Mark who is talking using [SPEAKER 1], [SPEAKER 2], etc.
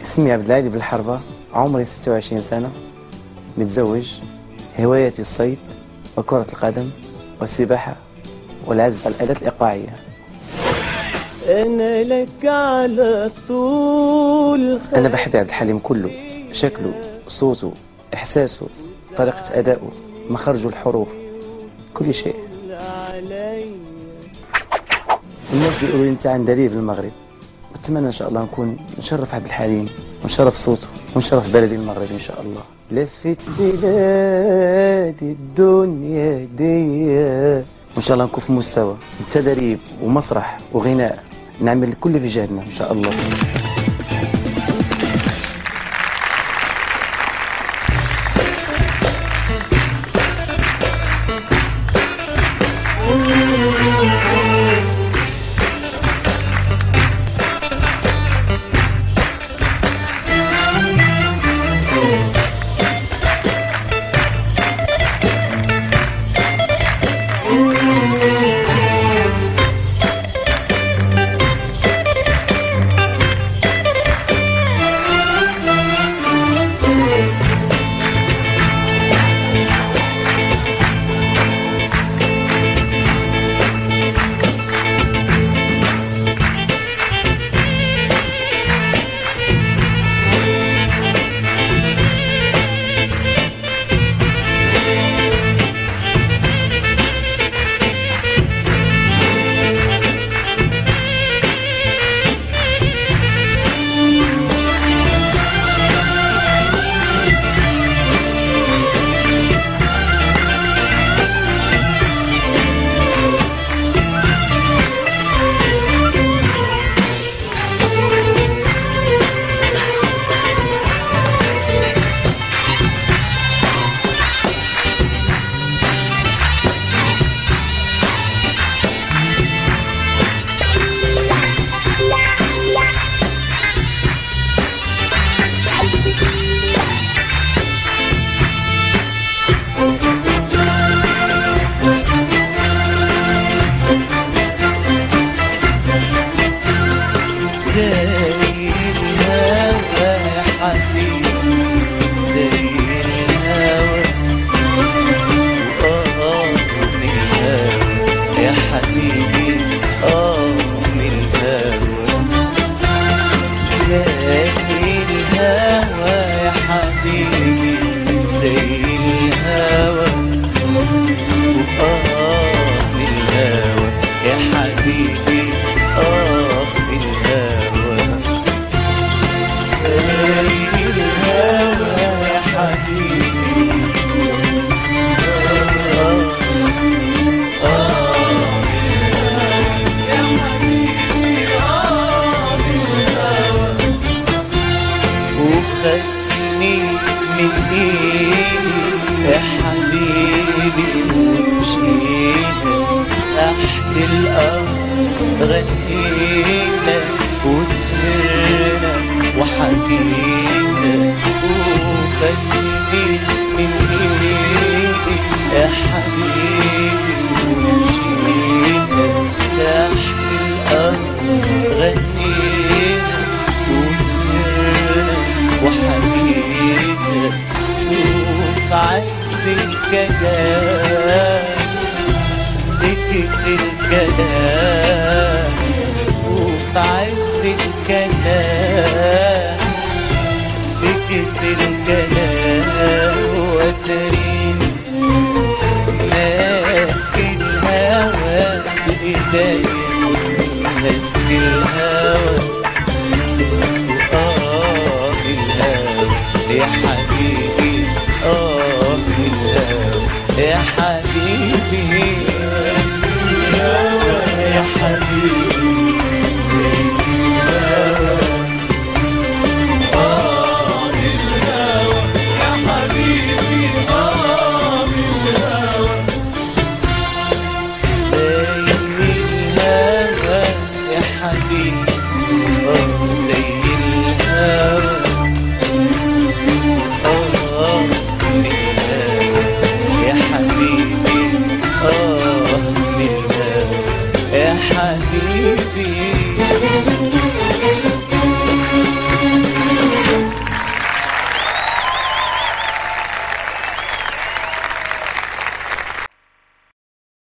[SPEAKER 1] اسمي عبد العالي بالحربة، عمري 26 سنة، متزوج. هوايتي الصيد وكرة القدم والسباحة والعزف على الآلات الإيقاعية.
[SPEAKER 2] أنا لك على طول.
[SPEAKER 1] أنا بحب عبد الحليم كله، شكله، صوته، إحساسه، طريقة أدائه، مخرجه الحروف، كل شيء. الناس بيقولوا لي أنت عندليب بالمغرب. أتمنى إن شاء الله نكون نشرف عبد الحليم ونشرف صوته ونشرف بلدي المغرب إن شاء الله. لفت بلادي الدنيا دي، وإن شاء الله نكون في مستوى تدريب ومسرح وغناء، نعمل كل في جهدنا إن شاء الله.
[SPEAKER 2] خدتني من ايدي يا حبيبي ومشينا تحت الارض، غنينا وسهرنا وحكينا. وخدتني من ايدي يا حبيبي ومشينا تحت الارض، غنينا وسهرنا وحكينا. وفي عز الكلام سكت الكلام، وفي عز الكلام سكت الكلام. وتريني ماسك الهوى بإيديا، ماسك الهوى يا حبيبي، الهوى يا حبيبي.